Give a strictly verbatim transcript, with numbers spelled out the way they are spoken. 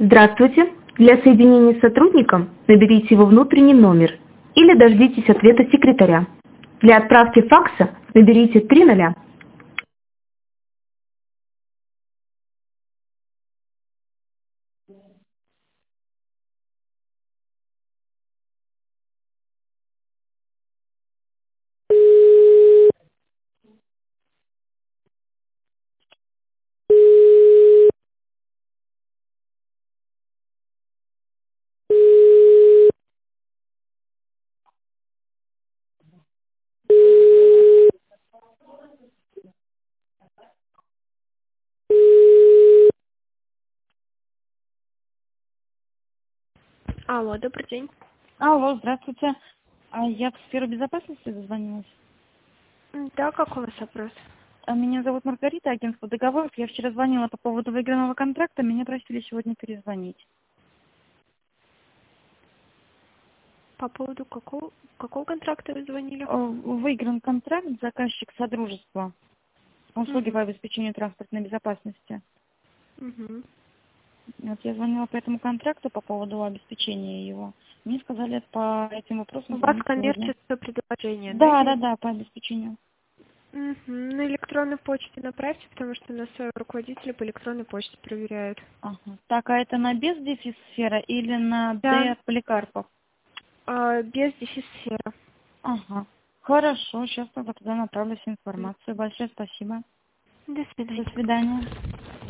Здравствуйте. Для соединения с сотрудником наберите его внутренний номер или дождитесь ответа секретаря. Для отправки факса наберите три ноля. Алло, добрый день. Алло, здравствуйте. А я в сферу безопасности дозвонилась. М, Да, как у вас вопрос? А Меня зовут Маргарита, агентство договоров. Я вчера звонила по поводу выигранного контракта. Меня просили сегодня перезвонить. По поводу какого, какого контракта вы звонили? Э, Выигран контракт, заказчик Содружества. Услуги Мгм. по обеспечению транспортной безопасности. Мгм. Вот я звонила по этому контракту по поводу обеспечения его. Мне сказали по этим У вопросам вас звонить сегодня. коммерческое предложение, да, Да, да, есть? да, по обеспечению. Мгм. На электронной почте направьте, потому что у нас э, руководители по электронной почте проверяют. Ага. Так, а это на без дефис сфера или на Да, Д от Поликарпов? а, без дефис-сфера. Ага. Хорошо, сейчас тогда туда направлю всю информацию. Большое спасибо. До До свидания. свидания.